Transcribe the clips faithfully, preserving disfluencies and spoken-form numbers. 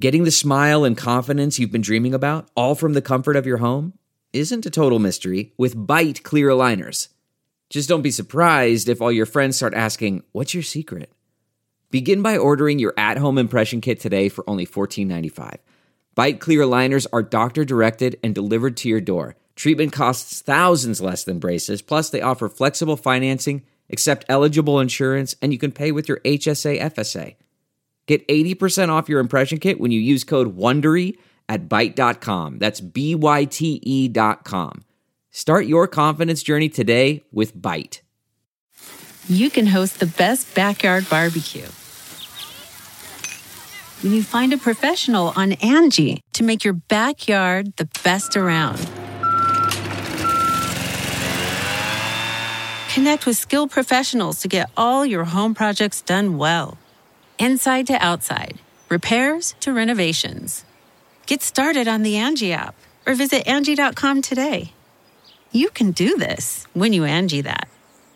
Getting the smile and confidence you've been dreaming about, all from the comfort of your home, isn't a total mystery with Byte clear aligners. Just don't be surprised if all your friends start asking, "What's your secret?" Begin by ordering your at-home impression kit today for only fourteen ninety-five. Byte clear aligners are doctor-directed and delivered to your door. Treatment costs thousands less than braces, plus they offer flexible financing, accept eligible insurance, and you can pay with your H S A F S A. Get eighty percent off your impression kit when you use code WONDERY at byte dot com. That's B Y T E dot com. Start your confidence journey today with Byte. You can host the best backyard barbecue when you find a professional on Angie to make your backyard the best around. Connect with skilled professionals to get all your home projects done well. Inside to outside, repairs to renovations. Get started on the Angie app or visit Angie dot com today. You can do this when you Angie that.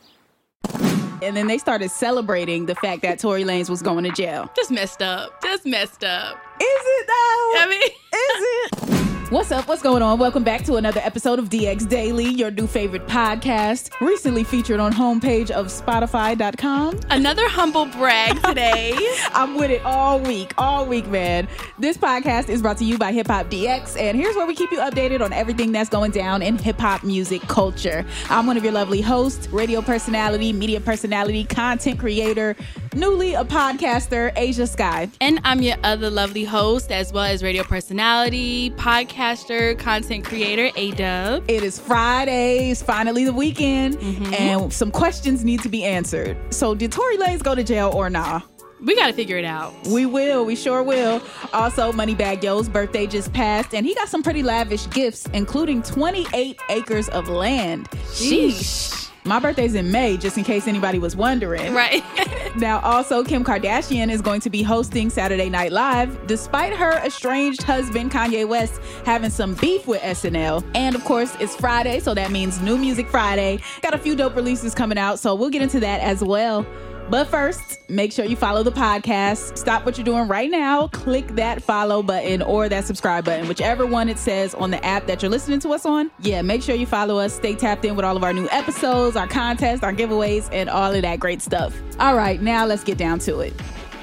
And then they started celebrating the fact that Tory Lanez was going to jail. Just messed up. Just messed up. Is it though? I mean, is it? What's up? What's going on? Welcome back to another episode of D X Daily, your new favorite podcast, recently featured on homepage of Spotify dot com. Another humble brag today. I'm with it all week, all week, man. This podcast is brought to you by Hip Hop D X, and here's where we keep you updated on everything that's going down in hip hop music culture. I'm one of your lovely hosts, radio personality, media personality, content creator, newly a podcaster, Asia Sky. And I'm your other lovely host, as well as radio personality, podcaster, content creator, A-Dub. It is Friday. It's finally the weekend, mm-hmm. and some questions need to be answered. So did Tory Lanez go to jail or nah? We got to figure it out. We will. We sure will. Also, Moneybagg Yo's birthday just passed, and he got some pretty lavish gifts, including twenty-eight acres of land. Sheesh. My birthday's in May, just in case anybody was wondering. Right. Now, also, Kim Kardashian is going to be hosting Saturday Night Live, despite her estranged husband, Kanye West, having some beef with S N L. And, of course, it's Friday, so that means New Music Friday. Got a few dope releases coming out, so we'll get into that as well. But first, make sure you follow the podcast. Stop what you're doing right now. Click that follow button or that subscribe button, whichever one it says on the app that you're listening to us on. Yeah, make sure you follow us. Stay tapped in with all of our new episodes, our contests, our giveaways, and all of that great stuff. All right, now let's get down to it.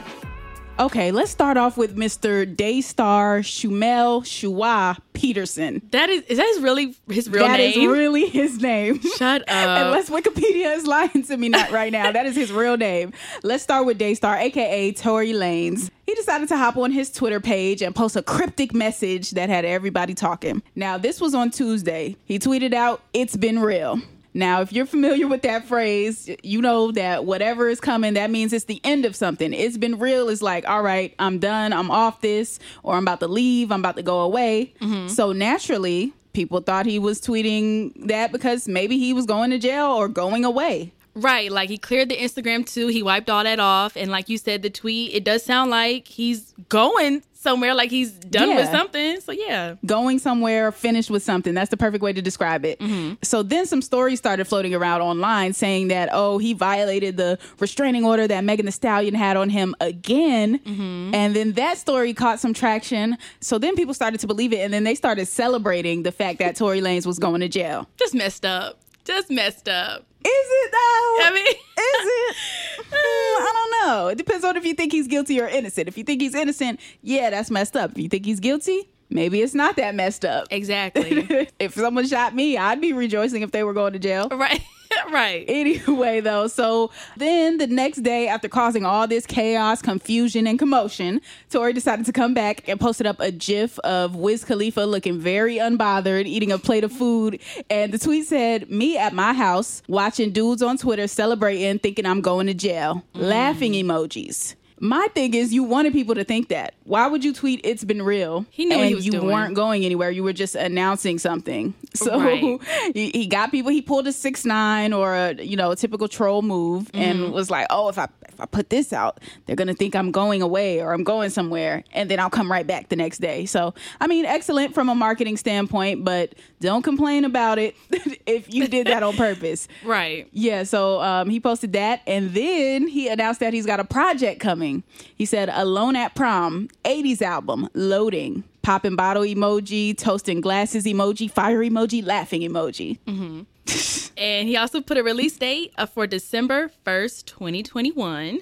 Okay, let's start off with Mister Daystar Shumel Shua Peterson. That is, is that his really his real that name? That is really his name. Shut up. Unless Wikipedia is lying to me not right now. That is his real name. Let's start with Daystar, aka Tory Lanez. He decided to hop on his Twitter page and post a cryptic message that had everybody talking. Now, this was on Tuesday. He tweeted out, "It's been real." Now, if you're familiar with that phrase, you know that whatever is coming, that means it's the end of something. It's been real is like, all right, I'm done. I'm off this, or I'm about to leave. I'm about to go away. Mm-hmm. So naturally, people thought he was tweeting that because maybe he was going to jail or going away. Right. Like he cleared the Instagram too. He wiped all that off. And like you said, the tweet, it does sound like he's going somewhere, like he's done yeah. with something. So yeah. Going somewhere, finished with something. That's the perfect way to describe it. Mm-hmm. So then some stories started floating around online saying that, oh, he violated the restraining order that Megan Thee Stallion had on him again. Mm-hmm. And then that story caught some traction. So then people started to believe it. And then they started celebrating the fact that Tory Lanez was going to jail. Just messed up. Just messed up. Is it though? I mean, is it? mm, I don't know. It depends on if you think he's guilty or innocent. If you think he's innocent, yeah, that's messed up. If you think he's guilty, maybe it's not that messed up. Exactly. If someone shot me, I'd be rejoicing if they were going to jail. Right. Right. Anyway, though, so then the next day, after causing all this chaos, confusion, and commotion, Tory decided to come back and posted up a gif of Wiz Khalifa looking very unbothered, eating a plate of food. And the tweet said, "Me at my house, watching dudes on Twitter celebrating, thinking I'm going to jail." Mm. Laughing emojis. My thing is, you wanted people to think that. Why would you tweet, "It's been real"? He knew and what he was you doing. weren't going anywhere. You were just announcing something. So right. he, he got people. He pulled a six nine or a, you know, a typical troll move, mm-hmm. and was like, "Oh, if I if if I put this out, they're going to think I'm going away or I'm going somewhere, and then I'll come right back the next day. So, I mean, excellent from a marketing standpoint, but don't complain about it if you did that on purpose. Right. Yeah, so um, he posted that, and then he announced that he's got a project coming. He said, Alone at Prom, eighties album, loading. Popping bottle emoji, toasting glasses emoji, fire emoji, laughing emoji. Mm-hmm. And he also put a release date uh, for December first, twenty twenty-one.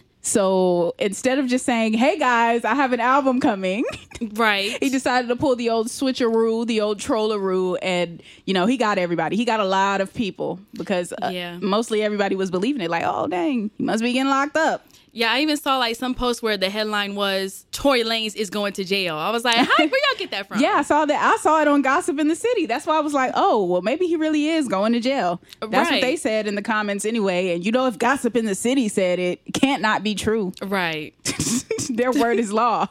So instead of just saying, hey guys, I have an album coming. Right. He decided to pull the old switcheroo, the old trolleroo, and, you know, he got everybody. He got a lot of people because uh, yeah. mostly everybody was believing it. Like, oh, dang, he must be getting locked up. Yeah, I even saw like some post where the headline was Tory Lanez is going to jail. I was like, how, where y'all get that from? Yeah, I saw that. I saw it on Gossip in the City. That's why I was like, oh, well, maybe he really is going to jail. That's right. What they said in the comments anyway. And you know, if Gossip in the City said it, it can't not be true. Right. Their word is law.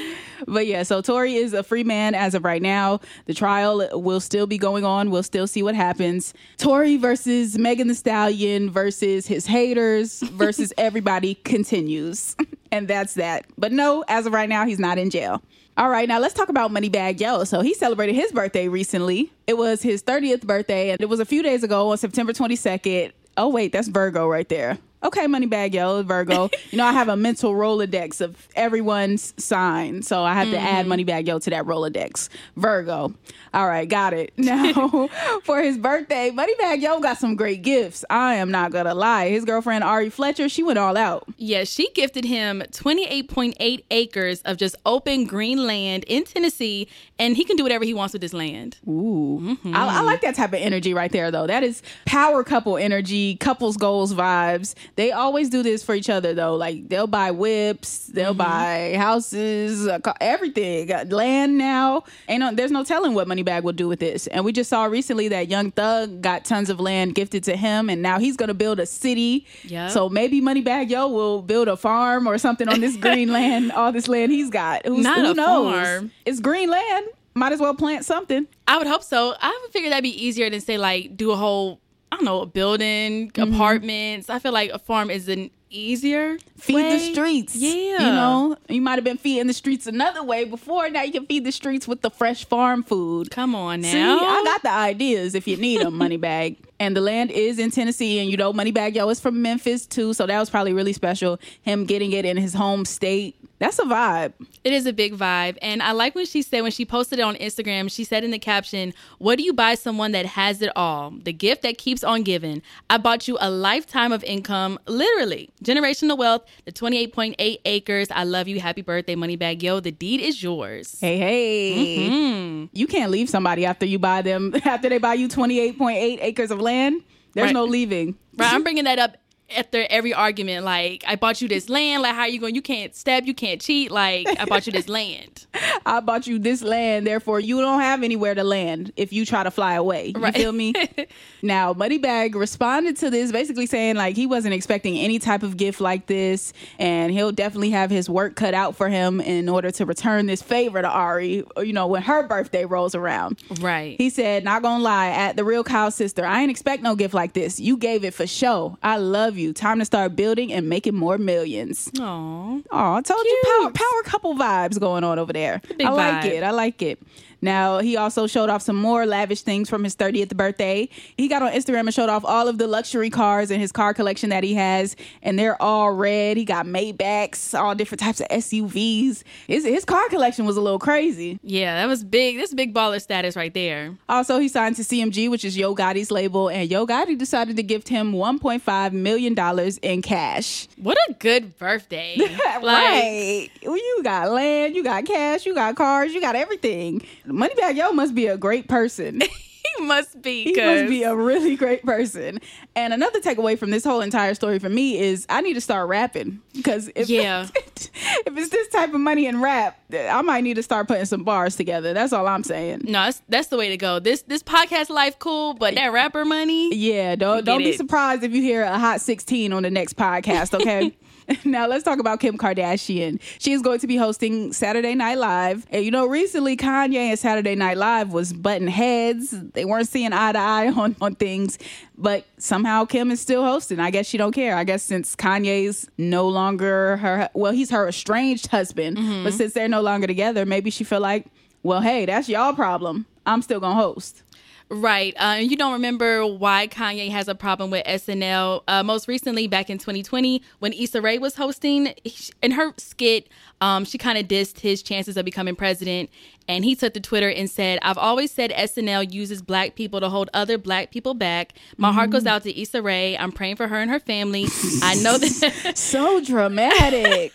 But yeah, so Tory is a free man as of right now. The trial will still be going on. We'll still see what happens. Tory versus Megan Thee Stallion versus his haters versus everybody continues. And that's that. But no, as of right now, he's not in jail. All right, now let's talk about Moneybagg Yo. So he celebrated his birthday recently. It was his thirtieth birthday, and it was a few days ago on September twenty-second. Oh, wait, that's Virgo right there. Okay, Moneybagg Yo, Virgo. You know, I have a mental Rolodex of everyone's sign, so I have to mm. add Moneybagg Yo to that Rolodex. Virgo. All right, got it. Now, for his birthday, Moneybagg Yo got some great gifts. I am not going to lie. His girlfriend, Ari Fletcher, she went all out. Yeah, she gifted him twenty-eight point eight acres of just open green land in Tennessee, and he can do whatever he wants with this land. Ooh. Mm-hmm. I, I like that type of energy right there, though. That is power couple energy, couples goals vibes. They always do this for each other, though. Like, they'll buy whips, they'll mm-hmm. buy houses, uh, everything. Land now. Ain't no, there's no telling what Moneybagg will do with this. And we just saw recently that Young Thug got tons of land gifted to him, and now he's going to build a city. Yep. So maybe Moneybagg Yo will build a farm or something on this green land, all this land he's got. Who's, Not who a knows? farm. It's green land. Might as well plant something. I would hope so. I would figure that'd be easier than, say, like, do a whole... I don't know, a building, mm-hmm. apartments. I feel like a farm is an easier Feed way. the streets. Yeah. You know, you might have been feeding the streets another way before. Now you can feed the streets with the fresh farm food. Come on now. See, I got the ideas if you need them, Moneybagg. And the land is in Tennessee. And, you know, Moneybagg Yo is from Memphis, too. So that was probably really special. Him getting it in his home state. That's a vibe. It is a big vibe. And I like what she said when she posted it on Instagram. She said in the caption, what do you buy someone that has it all? The gift that keeps on giving. I bought you a lifetime of income, literally. Generational wealth, the twenty-eight point eight acres. I love you. Happy birthday, Moneybagg Yo. The deed is yours. Hey, hey. Mm-hmm. You can't leave somebody after you buy them, after they buy you twenty-eight point eight acres of land. There's right. no leaving. Right. I'm bringing that up after every argument. Like, I bought you this land. Like, how are you going? You can't stab. You can't cheat. Like, I bought you this land. I bought you this land. Therefore, you don't have anywhere to land if you try to fly away. You right. feel me? Now, Moneybagg responded to this basically saying, like, he wasn't expecting any type of gift like this. And he'll definitely have his work cut out for him in order to return this favor to Ari, you know, when her birthday rolls around. Right. He said, not gonna lie, at the Real Kyle sister, I ain't expect no gift like this. You gave it for show. I love you. Time to start building and making more millions. Aww. Aw, I told Cute. you power, power couple vibes going on over there. Big I like vibe. it. I like it. Now, he also showed off some more lavish things from his thirtieth birthday. He got on Instagram and showed off all of the luxury cars in his car collection that he has, and they're all red. He got Maybachs, all different types of S U Vs. His, his car collection was a little crazy. Yeah, that was big. That's big baller status right there. Also, he signed to C M G, which is Yo Gotti's label, and Yo Gotti decided to gift him one point five million dollars in cash. What a good birthday. Like, right. You got land, you got cash, you got cars, you got everything. Moneybagg Yo must be a great person. He must be. He must be a really great person. And another takeaway from this whole entire story for me is I need to start rapping. Because if, yeah. if it's this type of money in rap, I might need to start putting some bars together. That's all I'm saying. No, that's, that's the way to go. This this podcast life cool, but that rapper money. Yeah, don't don't be it. surprised if you hear a hot sixteen on the next podcast, okay? Now let's talk about Kim Kardashian. She is going to be hosting Saturday Night Live. And you know, recently Kanye and Saturday Night Live was butting heads. They weren't seeing eye to eye on, on things. But somehow Kim is still hosting. I guess she don't care. I guess since Kanye's no longer her, well, he's her estranged husband. Mm-hmm. But since they're no longer together, maybe she feel like, well, hey, that's y'all problem. I'm still going to host. Right. Uh, you don't remember why Kanye has a problem with S N L. Uh, most recently, back in twenty twenty, when Issa Rae was hosting, in her skit, um, she kind of dissed his chances of becoming president. And he took to Twitter and said, I've always said S N L uses black people to hold other black people back. My mm. heart goes out to Issa Rae. I'm praying for her and her family. I know that. So dramatic.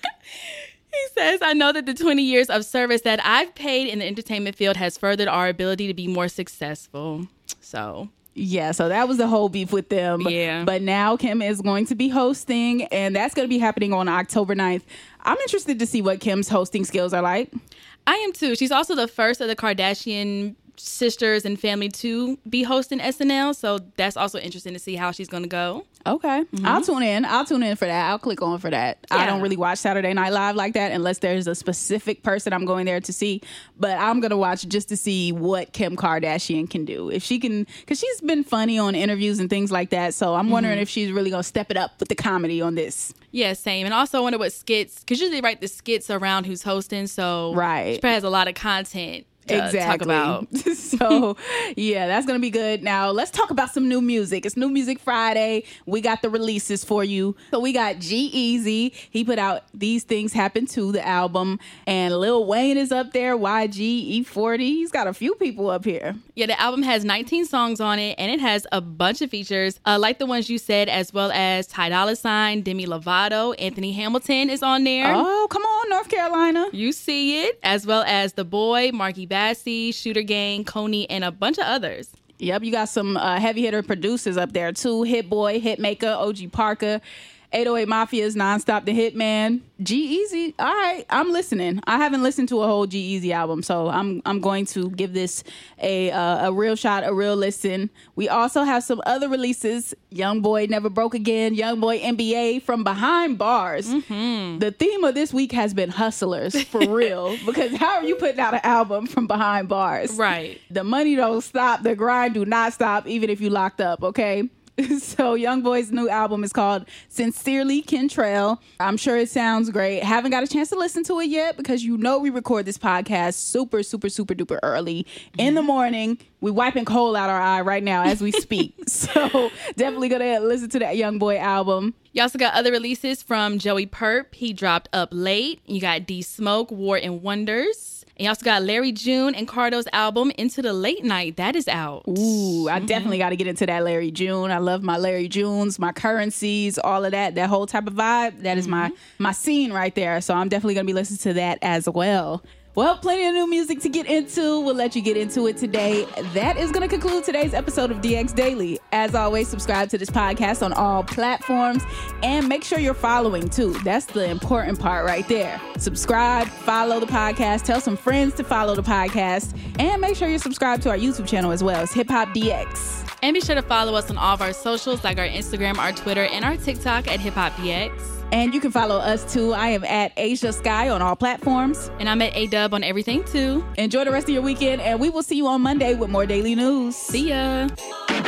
He says, I know that the twenty years of service that I've paid in the entertainment field has furthered our ability to be more successful. So, yeah, so that was the whole beef with them. Yeah. But now Kim is going to be hosting, and that's going to be happening on October ninth. I'm interested to see what Kim's hosting skills are like. I am too. She's also the first of the Kardashian sisters and family to be hosting S N L. So that's also interesting to see how she's going to go. Okay. Mm-hmm. I'll tune in. I'll tune in for that. I'll click on for that. Yeah. I don't really watch Saturday Night Live like that unless there's a specific person I'm going there to see. But I'm going to watch just to see what Kim Kardashian can do. If she can, because she's been funny on interviews and things like that. So I'm mm-hmm. wondering if she's really going to step it up with the comedy on this. Yeah, same. And also I wonder what skits, because usually they write the skits around who's hosting. So right. she probably has a lot of content. Exactly. Talk about. So, yeah, that's going to be good. Now, let's talk about some new music. It's New Music Friday. We got the releases for you. So, we got G-Eazy. He put out These Things Happen Too, the album. And Lil Wayne is up there. Y G, E forty. He's got a few people up here. Yeah, the album has nineteen songs on it, and it has a bunch of features, uh, like the ones you said, as well as Ty Dolla $ign, Demi Lovato, Anthony Hamilton is on there. Oh, come on, North Carolina. You see it. As well as The Boy, Marky Bassey, Shooter Gang, Coney, and a bunch of others. Yep, you got some uh, heavy hitter producers up there too. Hit Boy, Hitmaker, O G Parker, eight oh eight Mafia's Nonstop the Hitman. G-Eazy, all right, I'm listening. I haven't listened to a whole G-Eazy album, so I'm I'm going to give this a uh, a real shot, a real listen. We also have some other releases. Young Boy Never Broke Again, Young Boy N B A from Behind Bars. Mm-hmm. The theme of this week has been hustlers, for real, because how are you putting out an album from Behind Bars? Right. The money don't stop, the grind do not stop, even if you locked up, okay? So Young Boy's new album is called Sincerely Kentrell. I'm sure it sounds great. Haven't got a chance to listen to it yet because you know we record this podcast super, super, super duper early in the morning. We wiping coal out our eye right now as we speak. So definitely gonna listen to that Young Boy album. You also got other releases from Joey Purp. He dropped Up Late. You got D Smoke, War and Wonders. And you also got Larry June and Cardo's album, Into the Late Night. That is out. Ooh, I mm-hmm. definitely got to get into that Larry June. I love my Larry Junes, my Currencies, all of that. That whole type of vibe. That is mm-hmm. my, my scene right there. So I'm definitely going to be listening to that as well. Well, plenty of new music to get into. We'll let you get into it today. That is going to conclude today's episode of D X Daily. As always, subscribe to this podcast on all platforms and make sure you're following too. That's the important part right there. Subscribe, follow the podcast, tell some friends to follow the podcast, and make sure you're subscribed to our YouTube channel as well. It's Hip Hop D X. And be sure to follow us on all of our socials, like our Instagram, our Twitter, and our TikTok at Hip Hop D X. And you can follow us too. I am at Asia Sky on all platforms. And I'm at A-Dub on everything too. Enjoy the rest of your weekend, and we will see you on Monday with more daily news. See ya.